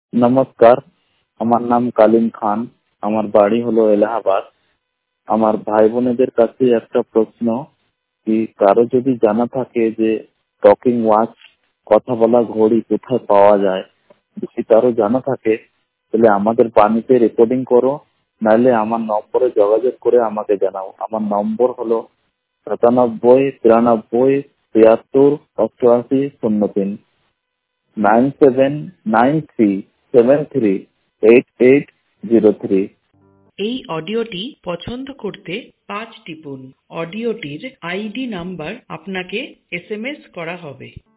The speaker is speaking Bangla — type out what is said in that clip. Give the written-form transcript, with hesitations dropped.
নমস্কার, আমার নাম কালিম খান। আমার বাড়ি হলো এলাহাবাদ। আমার ভাই বোনেদের কাছে একটা প্রশ্ন, কি কারো যদি জানা থাকে যে টকিং ওয়াচ, কথা বলা ঘড়ি কোথায় পাওয়া যায়, যদি কারো জানা থাকে তাহলে আমাদের বাণীতে রেকর্ডিং করো, নাহলে আমার নম্বরে যোগাযোগ করে আমাকে জানাও। আমার নম্বর হলো 97 93 73 88 03। 9793738803। এই অডিওটি পছন্দ করতে 5 টিপুন। অডিওটির আইডি নাম্বার আপনাকে SMS করা হবে।